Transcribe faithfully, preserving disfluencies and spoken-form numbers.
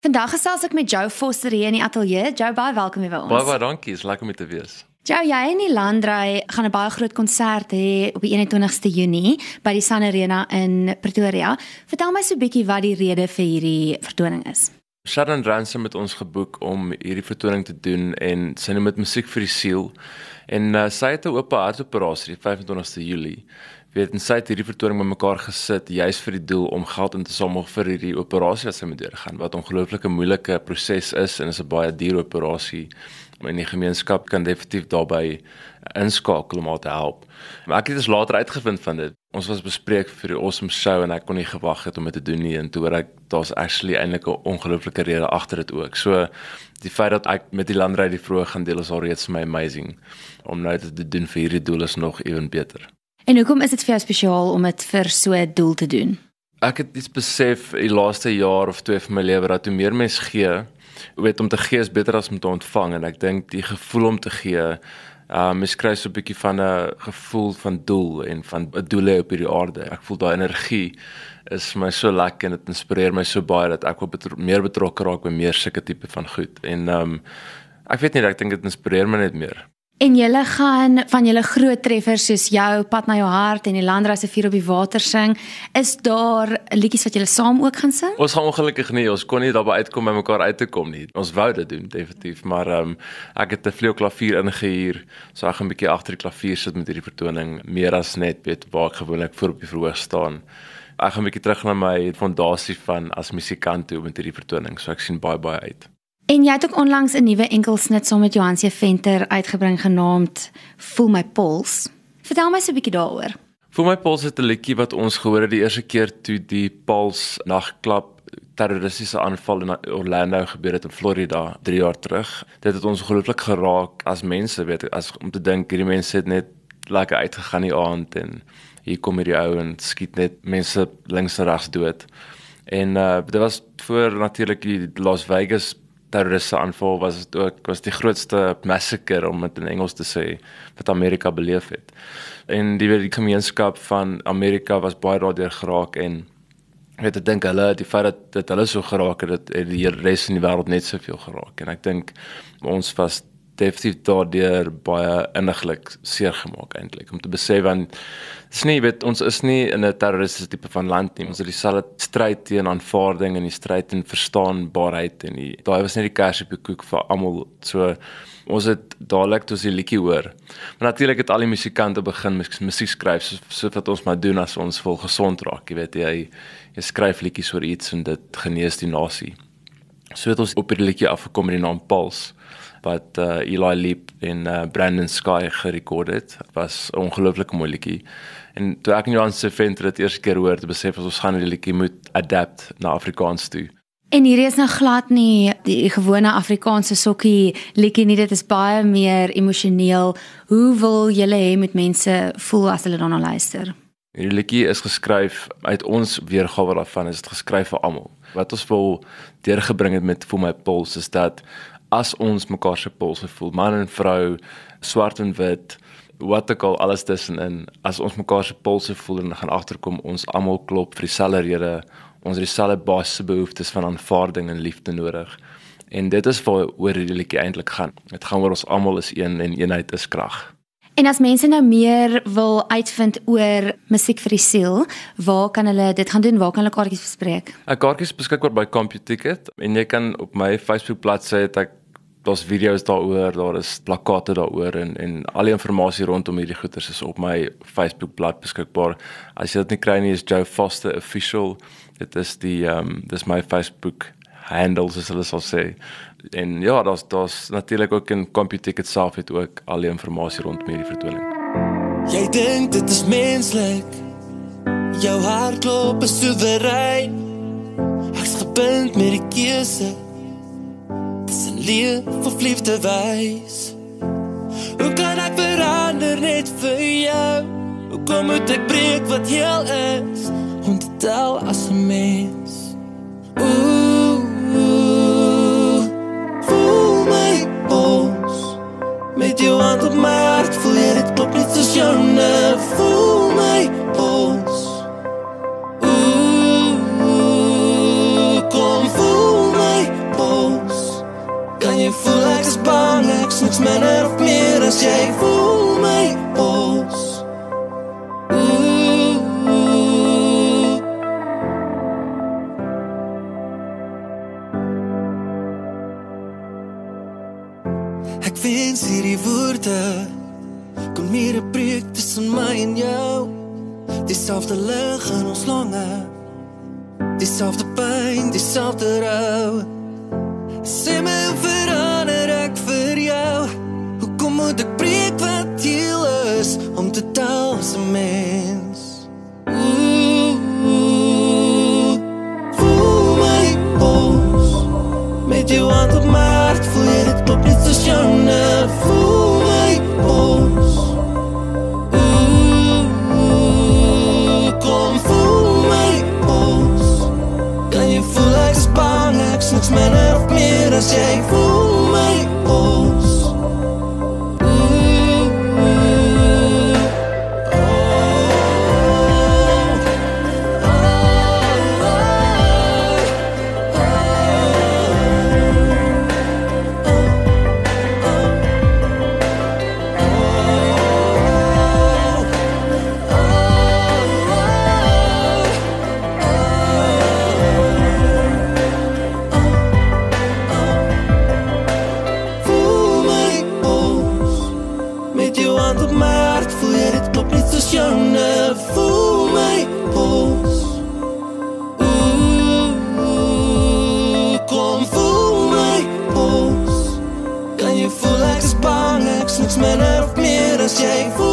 Vandag gesels ek met Joe Foster hier in die ateljee. Joe, baie welkom hier by ons. Baie baie dankie, is lekker om hier te wees. Joe, jy en die Landry gaan 'n baie groot konsert hê op die eenentwintigste Junie by die Sun Arena in Pretoria. Vertel my so 'n bietjie wat die rede vir hierdie vertoning is. Sharon Ransom het ons geboek om hierdie vertoning te doen en sy noem dit Musiek vir die Siel. En uh, sy het 'n oop hartoperasie die vyfentwintigste Julie. Weet, en sy het hierdie vertoning met mekaar gesit, juist vir die doel om geld in te samel vir hierdie operasie wat sy moet deurgaan, wat 'n ongelooflike moeilike proses is en is 'n baie duur operasie. En die gemeenskap kan definitief daarbey inskakel om haar te help. Maar ek het dus later uitgevind van dit. Ons was bespreek vir die awesome show en ek kon nie gewag het om dit te doen nie, en toe hoor ek, daar's actually eintlik 'n ongelooflike rede agter dit ook. So, die feit dat ek met die Landry die vroeg gaan deel is alreeds vir my amazing. Om nou dit te doen vir hierdie doel is nog even beter. En hoekom is dit vir jou spesiaal om dit vir so 'n doel te doen? Ek het iets besef die laaste jaar of twee van my lewe dat hoe meer mens gee, weet om te gee is beter as om te ontvang, en ek dink die gevoel om te gee, uh, mens kry so 'n bietjie van 'n gevoel van doel en van 'n doel hê op hierdie aarde. Ek voel daai energie is vir my so lekker en dit inspireer my so baie dat ek wil betro- meer betrokke raak by meer sulke tipe van goed. En um, ek weet nie, ek dink dit inspireer my net meer. En julle gaan van julle groot treffers soos jou Pad na jou hart en die Landry se Vuur op die water sing, is daar liedjies wat julle saam ook gaan sing? Ons gaan ongelukkig nie, ons kon nie daarby uitkom by mekaar uit te kom nie. Ons wou dit doen, definitief, maar um, ek het 'n vleuelklavier ingehuur, so ek gaan 'n bietjie agter die klavier sit met hierdie vertoning, meer as net weet waar ek gewoonlik voor op die verhoog staan. Ek gaan 'n bietjie terug na my fondasie van as musikant toe met hierdie vertoning, so ek sien baie baie uit. En jy het ook onlangs 'n nuwe enkelsnit saam met Johansie Venter uitgebring genaamd Voel my Puls. Vertel my so 'n bietjie daaroor. Voel my Puls het 'n liedjie wat ons gehoor het die eerste keer toe die Puls nagklap terroristiese aanval in Orlando gebeur het in Florida drie jaar terug. Dit het ons ongelooflik geraak as mense, weet, as om te dink hierdie mense het net lekker uitgegaan die aand en hier kom hierdie ou en skiet net mense links en regs dood. En uh, dit was voor natuurlik die Las Vegas terroriste aanval was dit ook was die grootste massacre, om dit in Engels te sê, wat Amerika beleef het. En die, die gemeenskap van Amerika was baie daardeur geraak, en weet ek dink hulle die feit dat dit hulle so geraak het, dat het die res van die wêreld net soveel geraak. En ek dink ons was definitief daardeur baie inniglik seer gemaak eintlik, om te besef van dis nie, weet, ons is nie in 'n terroristiese tipe van land nie. Ons het dieselfde stryd teen aanvaarding en die stryd teen verstaanbaarheid, en die, daai was net die kers op die koek vir almal. So ons het dadelik toe ons die liedjie hoor. Maar natuurlik het al die musikante begin musiek skryf, so, so wat ons maar doen as ons vol gesond raak, jy weet, jy, jy skryf liedjies oor iets en dit genees die nasie. So het ons op die liedjie afgekom met die naam Puls, wat uh, Eli Leap en uh, Brandon Sky gerekord het. Het was 'n ongelooflike mooi liedjie. En toe ek en Johansie Venter dit eerste keer hoor, te besef ons gaan die liedjie moet adapt na Afrikaans toe. En hierdie is nou glad nie die gewone Afrikaanse sokkie liedjie nie, dit is baie meer emosioneel. Hoe wil julle hê met mense voel as hulle daarna luister? Hierdie liedjie is geskryf uit ons weergawe daarvan, is dit geskryf vir almal. Wat ons wil deurgebring het met Voel my Puls is dat as ons mekaar se pulse voel, man en vrou, swart en wit, wat ook al, alles tussenin, as ons mekaar se pulse voel en gaan agterkom, ons almal klop vir dieselfde rede, ons het dieselfde basiese behoeftes van aanvaarding en liefde nodig. En dit is waaroor die liedjie eintlik gaan. Dit gaan oor ons almal is een en eenheid is krag. En as mense nou meer wil uitvind oor Musiek vir die Siel, waar kan hulle dit gaan doen? Waar kan hulle kaartjies bespreek? Kaartjies beskikbaar by CompuTicket, en jy kan op my Facebook bladsy het ek daar's video's daaroor, daar is plakate daaroor, en en al die inligting rondom hierdie goeters is op my Facebook blad beskikbaar. As jy dit nie kry nie, is Joe Foster Official. Dit is die um, dis my Facebook handle, soos hulle sal sê. En ja, daar's daar's natuurlik ook in CompuTicket self het ook al die inligting rondom hierdie vertoning. Jy dink dit is menslik, jou hartklop is soewerein. Ek's gebind met die keuse, dis 'n leef of liefde wys. Hoe kan ek verander net vir jou? Hoe kom moet ek breek wat heel is, om te tel as 'n mens? Oeh, oeh, voel my puls, met jou hand op my hart, voel jy dit klop net soos joune. Voel my puls, oeh, oeh, kom voel my minder of meer as jy voel my pols. Ooh, ek wens hierdie woorde kon meer 'n breek tussen my en jou. Dieselfde lig in ons longe, dieselfde pyn, dieselfde rou. Sê my hoe verander ek vir jou? Hoekom moet ek breek wat heel is om te tel as 'n mens? Ooh, voel my pols, met jou hand op my hart, voel jy dit klop net soos joune. Voel my pols, ooh, kom voel my pols. Kan jy voel ek is bang, ek's niks minder of meer as jy voel my pols. Joune, voel my pols. Ooh, kom voel my pols. Kan jy voel ek is bang, ek's niks minder of meer as jy voel